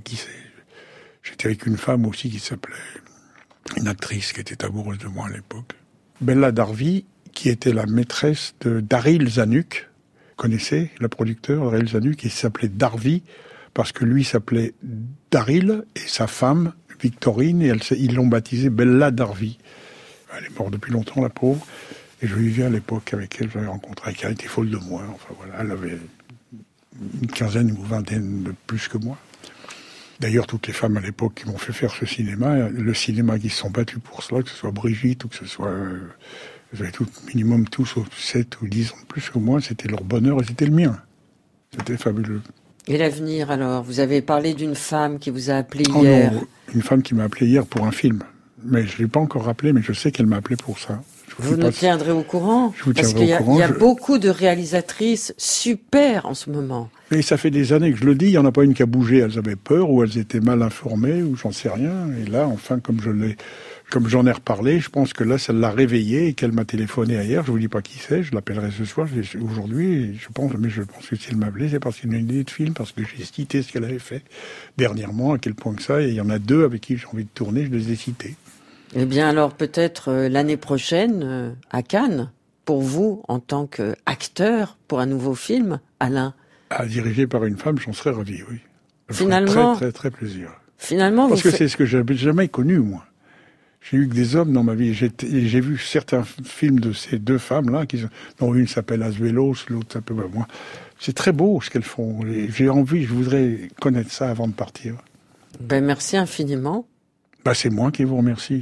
C: J'étais avec une femme aussi qui s'appelait, une actrice qui était amoureuse de moi à l'époque. Bella Darvi, qui était la maîtresse de Daryl Zanuck. Vous connaissez le producteur, Daryl Zanuck, qui s'appelait Darvi, parce que lui s'appelait Daryl, et sa femme, Victorine, et ils l'ont baptisée Bella Darvi. Elle est morte depuis longtemps, la pauvre. Et je vivais à l'époque avec elle, j'avais rencontré elle, était folle de moi. Enfin voilà, elle avait une quinzaine ou vingtaine de plus que moi. D'ailleurs, toutes les femmes à l'époque qui m'ont fait faire ce cinéma, le cinéma qui se sont battus pour cela, que ce soit Brigitte ou que ce soit... Vous avez tout, minimum tous 7 ou 10 ans de plus que moi, c'était leur bonheur et c'était le mien. C'était fabuleux.
A: Et l'avenir alors? Vous avez parlé d'une femme qui vous a appelé hier.
C: Non, une femme qui m'a appelé hier pour un film. Mais je ne l'ai pas encore rappelé, mais je sais qu'elle m'a appelé pour ça.
A: Vous nous tiendrez au courant?
C: Je vous
A: Parce
C: tiendrai au courant.
A: Il y a beaucoup de réalisatrices super en ce moment.
C: Et ça fait des années que je le dis, il n'y en a pas une qui a bougé. Elles avaient peur, ou elles étaient mal informées, ou j'en sais rien. Et là, enfin, comme j'en ai reparlé, je pense que là, ça l'a réveillée et qu'elle m'a téléphoné hier. Je vous dis pas qui c'est, je l'appellerai ce soir, aujourd'hui. Je pense que si elle m'a appelé, c'est parce qu'il y a une idée de film, parce que j'ai cité ce qu'elle avait fait dernièrement, à quel point que ça. Et il y en a 2 avec qui j'ai envie de tourner, je les ai cités.
A: Eh bien, alors peut-être l'année prochaine, à Cannes, pour vous, en tant qu'acteur, pour un nouveau film, Alain.
C: Dirigé par une femme, j'en serais ravi, oui.
A: Finalement,
C: très, très, très plaisir.
A: Finalement,
C: parce que c'est ce que j'avais jamais connu, moi. J'ai eu que des hommes dans ma vie. J'ai vu certains films de ces 2 femmes-là, dont une s'appelle Azuelos, l'autre s'appelle moi. C'est très beau ce qu'elles font. J'ai envie, je voudrais connaître ça avant de partir.
A: Ben, merci infiniment.
C: C'est moi qui vous remercie.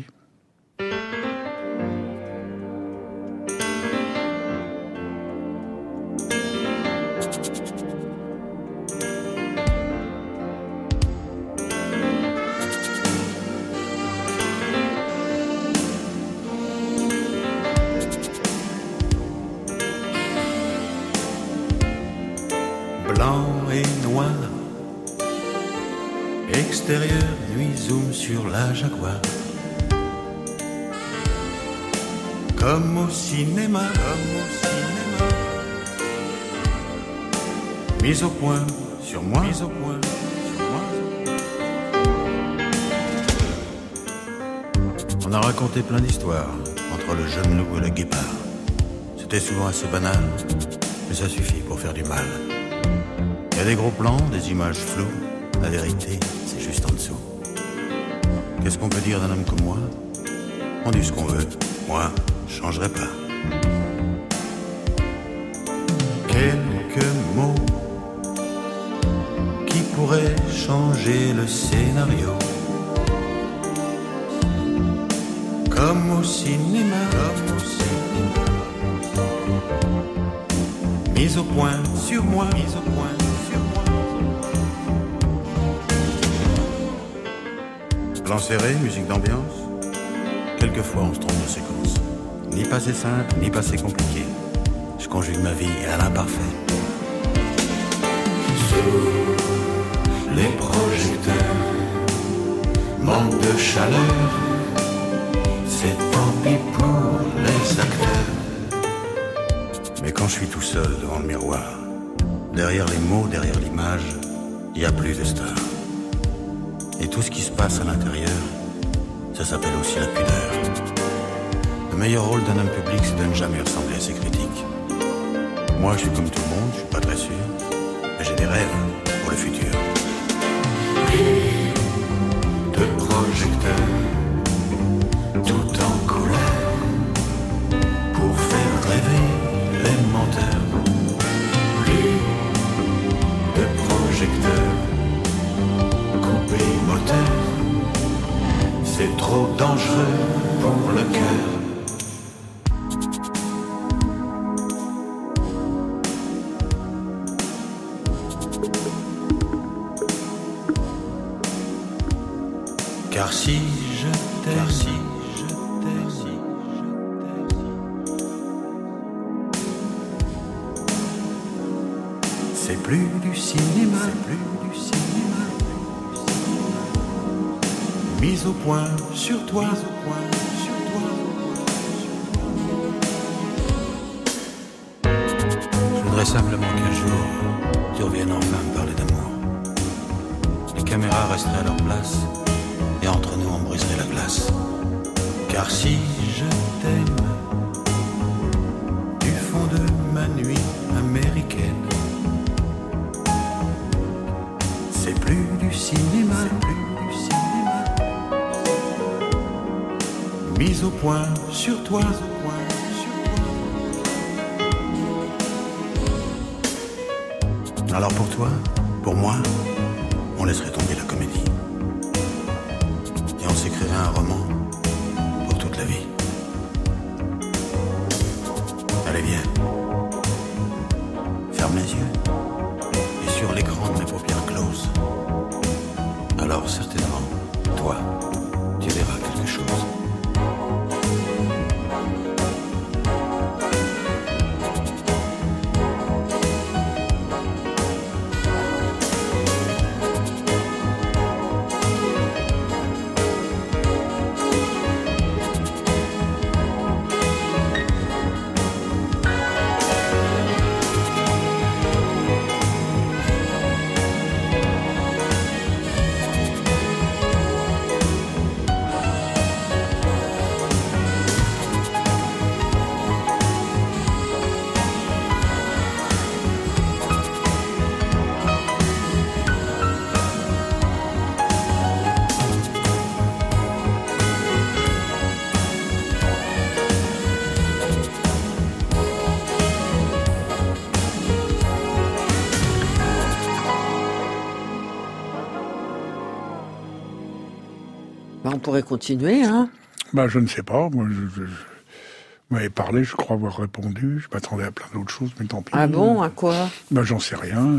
P: Blanc et noir, extérieur, nuit, zoom sur la Jaguar. Comme au cinéma, mise au point sur moi, On a raconté plein d'histoires entre le jeune loup et le guépard. C'était souvent assez banal, mais ça suffit pour faire du mal. Il y a des gros plans, des images floues. La vérité, c'est juste en dessous. Qu'est-ce qu'on peut dire d'un homme comme moi? On dit ce qu'on veut. Moi, je changerai pas. Quelques mots qui pourraient changer le scénario. Comme au cinéma, mise au point sur moi, Plan serré, musique d'ambiance. Quelquefois on se trompe de séquence. Ni passé simple, ni passé compliqué. Je conjugue ma vie à l'imparfait. Sous les projecteurs, manque de chaleur. C'est tant pis pour les acteurs. Mais quand je suis tout seul devant le miroir, derrière les mots, derrière l'image, il n'y a plus de star. Et tout ce qui se passe à l'intérieur, ça s'appelle aussi la pudeur. Le meilleur rôle d'un homme public, c'est de ne jamais ressembler à ses critiques. Moi, je suis comme tout le monde, je suis pas très sûr, mais j'ai des rêves pour le futur. De projecteurs, tout en couleur, pour faire rêver les menteurs. Plus de projecteurs, couper moteur, c'est trop dangereux pour le cœur. Car si je t'aime, c'est plus du cinéma, mise au point sur toi, Je voudrais simplement qu'un jour tu reviennes enfin me parler d'amour. Les caméras resteraient à leur place et entre nous on briserait la glace. Car si je t'aime du fond de ma nuit américaine, c'est plus du cinéma, mise au point sur toi. Alors pour toi, pour moi, on laisserait tomber la comédie. Et on s'écrirait un roman pour toute la vie. Allez, viens. Ferme les yeux. Et sur l'écran de mes paupières closes, alors certainement, toi, tu verras quelque chose.
A: On pourrait continuer, hein?
C: Je ne sais pas. Moi, vous m'avez parlé, je crois avoir répondu. Je m'attendais à plein d'autres choses, mais tant pis.
A: Ah bon? À quoi?
C: J'en sais rien.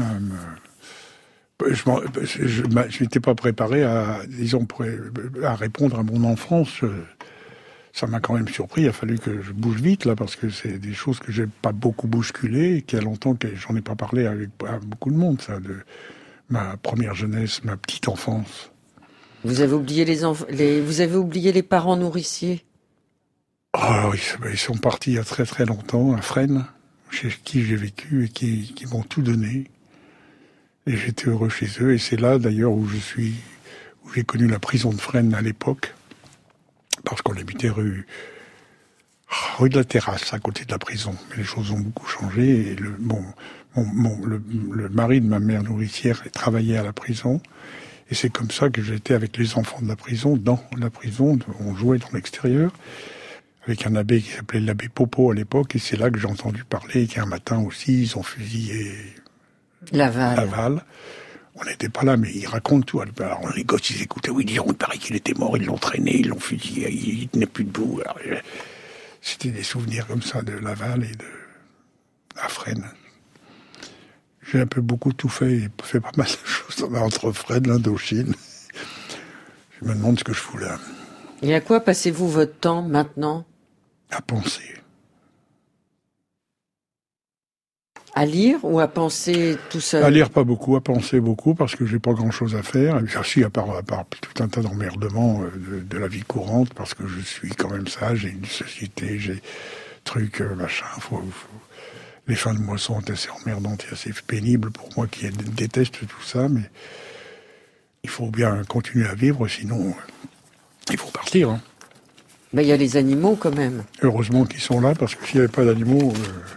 C: Je n'étais pas préparé à répondre à mon enfance. Ça m'a quand même surpris. Il a fallu que je bouge vite, là, parce que c'est des choses que j'ai pas beaucoup bousculées et qu'il y a longtemps que j'en ai pas parlé à beaucoup de monde, ça, de ma première jeunesse, ma petite enfance.
A: Vous avez oublié vous avez oublié les parents nourriciers?
C: Oh, ils sont partis il y a très très longtemps, à Fresnes, chez qui j'ai vécu et qui m'ont tout donné. Et j'étais heureux chez eux. Et c'est là d'ailleurs où j'ai connu la prison de Fresnes à l'époque. Parce qu'on habitait rue de la Terrasse, à côté de la prison. Mais les choses ont beaucoup changé. Et le mari de ma mère nourricière travaillait à la prison. Et c'est comme ça que j'étais avec les enfants de la prison, dans la prison. On jouait dans l'extérieur, avec un abbé qui s'appelait l'abbé Popo à l'époque. Et c'est là que j'ai entendu parler qu'un matin aussi, ils ont fusillé Laval. On n'était pas là, mais ils racontent tout. Alors les gosses, ils écoutaient. Oui, ils diront, il paraît qu'il était mort, ils l'ont traîné, ils l'ont fusillé, il tenait plus debout. Alors, c'était des souvenirs comme ça de Laval et de Fresnes. J'ai un peu beaucoup tout fait pas mal de choses entre Fresnes, l'Indochine. Je me demande ce que je fous là.
A: Et à quoi passez-vous votre temps maintenant?
C: À penser.
A: À lire ou à penser tout seul?
C: À lire pas beaucoup, à penser beaucoup, parce que j'ai pas grand-chose à faire. Si, à part tout un tas d'emmerdements de la vie courante, parce que je suis quand même sage, j'ai une société, j'ai trucs, machin, les fins de mois sont assez emmerdantes et assez pénibles pour moi qui déteste tout ça, mais il faut bien continuer à vivre, sinon il faut partir. Hein.
A: Mais il y a les animaux quand même.
C: Heureusement qu'ils sont là, parce que s'il n'y avait pas d'animaux...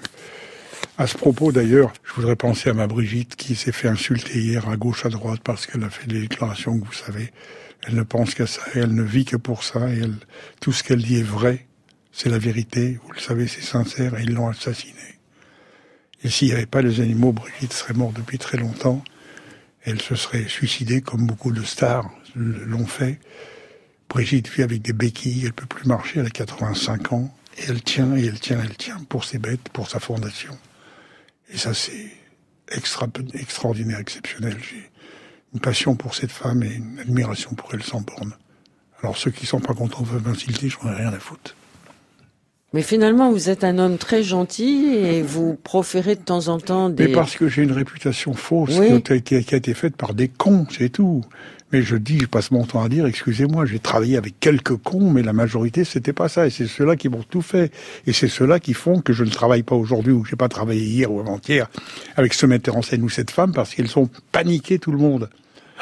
C: À ce propos, d'ailleurs, je voudrais penser à ma Brigitte qui s'est fait insulter hier à gauche, à droite, parce qu'elle a fait des déclarations que vous savez. Elle ne pense qu'à ça, et elle ne vit que pour ça, et tout ce qu'elle dit est vrai. C'est la vérité, vous le savez, c'est sincère, et ils l'ont assassinée. Et s'il n'y avait pas les animaux, Brigitte serait morte depuis très longtemps. Elle se serait suicidée, comme beaucoup de stars l'ont fait. Brigitte vit avec des béquilles, elle peut plus marcher, elle a 85 ans, et elle tient pour ses bêtes, pour sa fondation. Et ça, c'est extraordinaire, exceptionnel. J'ai une passion pour cette femme et une admiration pour elle sans borne. Alors ceux qui sont pas contents peuvent m'insulter, j'en ai rien à foutre.
A: Mais finalement, vous êtes un homme très gentil et vous proférez de temps en temps des...
C: Mais parce que j'ai une réputation fausse qui a été faite par des cons, c'est tout. Mais je passe mon temps à dire, excusez-moi, j'ai travaillé avec quelques cons, mais la majorité, c'était pas ça. Et c'est ceux-là qui m'ont tout fait. Et c'est ceux-là qui font que je ne travaille pas aujourd'hui, ou que j'ai pas travaillé hier ou avant-hier, avec ce metteur en scène ou cette femme, parce qu'ils ont paniqué tout le monde.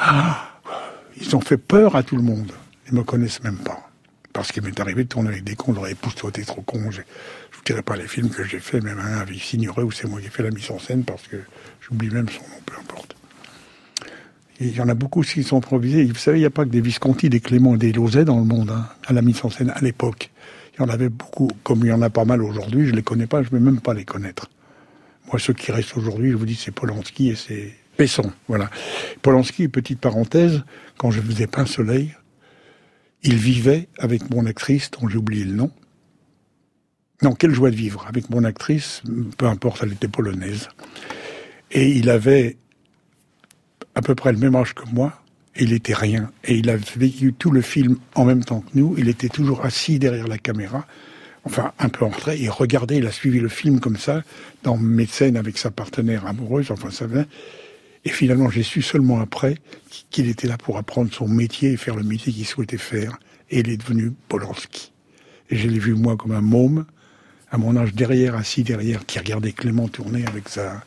C: Ils ont fait peur à tout le monde. Ils me connaissent même pas. Parce qu'il m'est arrivé de tourner avec des cons, on leur pousse, toi t'es trop con. Je vous dirai pas les films que j'ai fait, même un avec Signoret où c'est moi qui ai fait la mise en scène, parce que j'oublie même son nom, peu importe. Et il y en a beaucoup qui sont improvisés. Vous savez, il n'y a pas que des Visconti, des Clément et des Lauzet dans le monde, hein, à la mise en scène, à l'époque. Il y en avait beaucoup, comme il y en a pas mal aujourd'hui, je les connais pas, je ne vais même pas les connaître. Moi, ceux qui restent aujourd'hui, je vous dis, c'est Polanski et c'est Besson, voilà. Polanski, petite parenthèse, quand je faisais Pain Soleil, il vivait avec mon actrice, dont j'ai oublié le nom. Non, quelle joie de vivre avec mon actrice, peu importe, elle était polonaise. Et il avait à peu près le même âge que moi, et il était rien. Et il a vécu tout le film en même temps que nous, il était toujours assis derrière la caméra, enfin un peu en retrait, il regardait, il a suivi le film comme ça, dans mes scènes avec sa partenaire amoureuse, enfin ça va. Et finalement, j'ai su seulement après qu'il était là pour apprendre son métier et faire le métier qu'il souhaitait faire. Et il est devenu Polanski. Et je l'ai vu, moi, comme un môme, à mon âge, assis derrière, qui regardait Clément tourner avec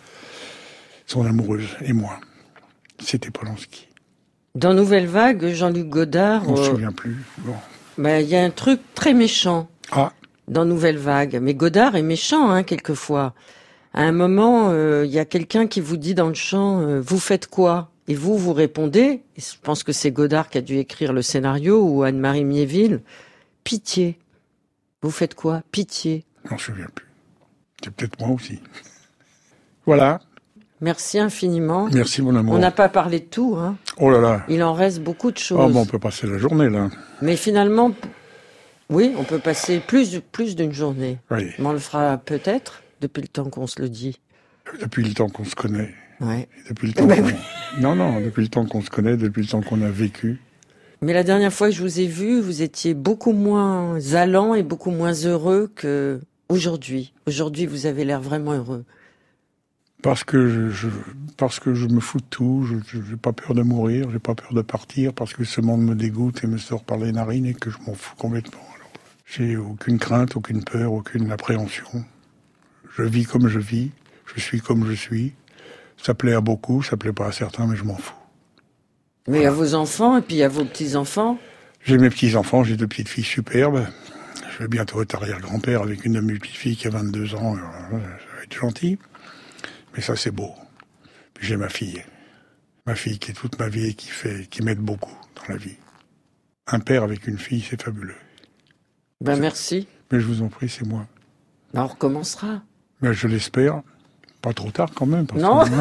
C: son amoureuse et moi. C'était Polanski.
A: Dans Nouvelle Vague, Jean-Luc Godard...
C: On ne se souvient plus. Bon.
A: Il y a un truc très méchant dans Nouvelle Vague. Mais Godard est méchant, hein, quelquefois. À un moment, il y a quelqu'un qui vous dit dans le champ « Vous faites quoi ?» Et vous répondez, et je pense que c'est Godard qui a dû écrire le scénario, ou Anne-Marie Miéville, « Pitié. » Vous faites quoi? Pitié.
C: Je m'en souviens plus. C'est peut-être moi aussi. Voilà.
A: Merci infiniment.
C: Merci, mon amour.
A: On n'a pas parlé de tout, hein.
C: Oh là là.
A: Il en reste beaucoup de choses.
C: Oh, bon, on peut passer la journée, là.
A: Mais finalement, oui, on peut passer plus d'une journée.
C: Oui.
A: Mais on le fera peut-être depuis le temps qu'on se le dit.
C: Depuis le temps qu'on se connaît.
A: Ouais.
C: Depuis le temps Non, depuis le temps qu'on se connaît, depuis le temps qu'on a vécu.
A: Mais la dernière fois que je vous ai vu, vous étiez beaucoup moins allant et beaucoup moins heureux qu'aujourd'hui. Aujourd'hui, vous avez l'air vraiment heureux.
C: Parce que je me fous de tout, je n'ai pas peur de mourir, j'ai pas peur de partir, parce que ce monde me dégoûte et me sort par les narines et que je m'en fous complètement. Alors, j'ai aucune crainte, aucune peur, aucune appréhension. Je vis comme je vis, je suis comme je suis. Ça plaît à beaucoup, ça plaît pas à certains, mais je m'en fous.
A: Mais à vos enfants et puis à vos petits-enfants?
C: J'ai mes petits-enfants, j'ai 2 petites filles superbes. Je vais bientôt être arrière-grand-père avec une de mes petites filles qui a 22 ans, ça va être gentil. Mais ça, c'est beau. Puis j'ai ma fille qui est toute ma vie et qui m'aide beaucoup dans la vie. Un père avec une fille, c'est fabuleux.
A: Merci.
C: Mais je vous en prie, c'est moi.
A: On recommencera.
C: Mais je l'espère. Pas trop tard quand même. Parce
A: non.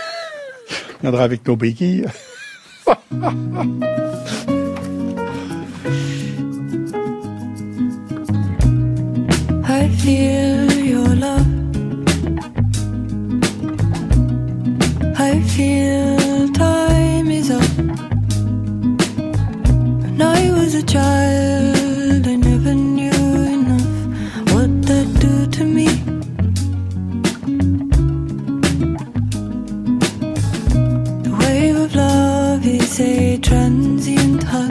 C: On viendra avec nos béquilles.
K: I feel your love. I feel time is up. When I was a child, I never knew enough what that do to me. is a transient hut.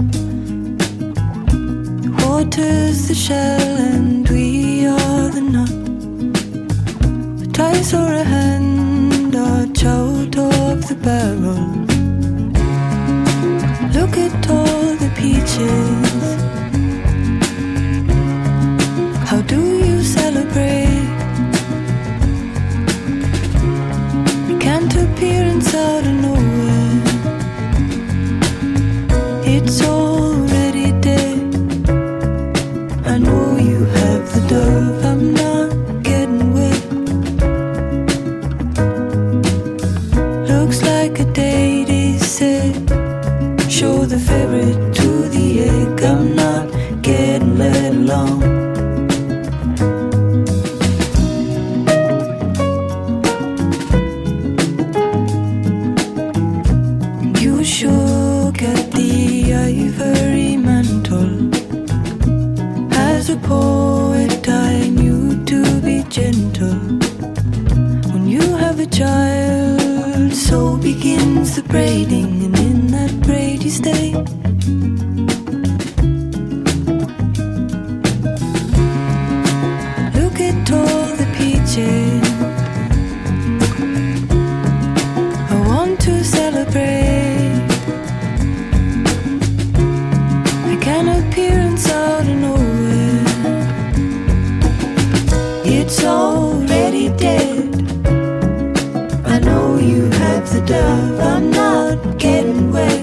K: Water's the shell and we are the nut. A dice or a hand arch out of the barrel. Look at all the peaches. How do you celebrate? Can't appearance out of nowhere. It's already dead. I know you have the dove. I'm not getting wet. Looks like a date is set. Show the ferret to the egg. I'm not getting let along. You shook at the ivory mantle. As a poet I knew to be gentle. When you have a child, so begins the braiding. And in that braidy state, look at all the peaches. I want to celebrate. I can appearance out of nowhere. It's already dead. I know you have the dove. I'm not getting wet.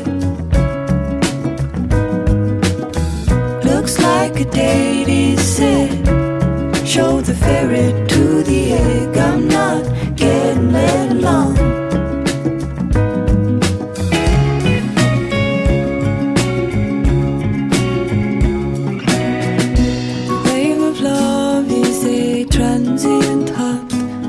K: Looks like a date is set. Show the ferret to the egg. I'm not getting let along. The wave of love is a transient hut.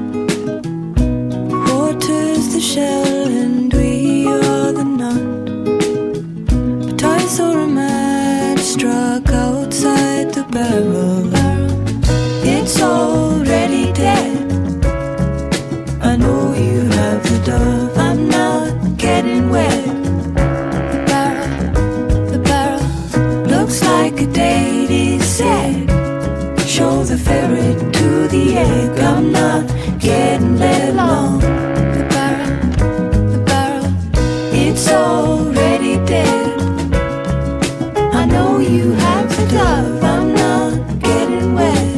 K: Water's the shell and we are the nut. A dice or a match struck outside the barrel. It's already dead. I know you have the dove. I'm not getting wet. The barrel looks like a date is set. Show the ferret to the egg. I'm not getting let along. The barrel, it's already dead. I know you have the dove. I'm not getting wet.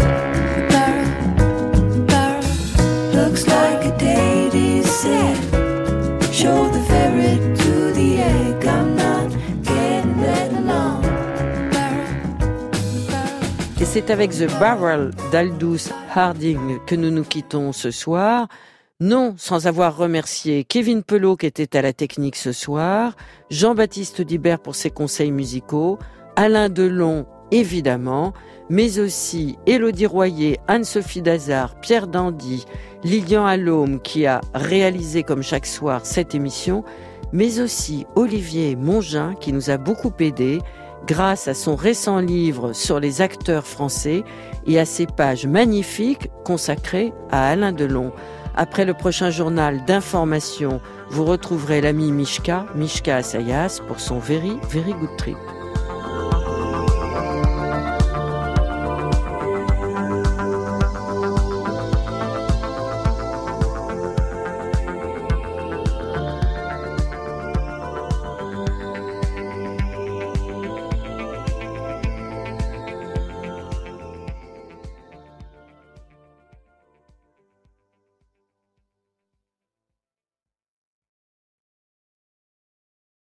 K: The barrel looks like a date is set. Show the ferret to the egg. I'm not getting let along.
A: Et c'est avec The Barrel d'Aldous Harding que nous nous quittons ce soir. Non, sans avoir remercié Kevin Pelot qui était à la technique ce soir, Jean-Baptiste Audibert pour ses conseils musicaux, Alain Delon évidemment, mais aussi Élodie Royer, Anne-Sophie Dazard, Pierre Dandy, Lilian Allôme qui a réalisé comme chaque soir cette émission, mais aussi Olivier Mongin qui nous a beaucoup aidés grâce à son récent livre sur les acteurs français et à ses pages magnifiques consacrées à Alain Delon. Après le prochain journal d'information, vous retrouverez l'ami Mishka Assayas pour son Very Very Good Trip.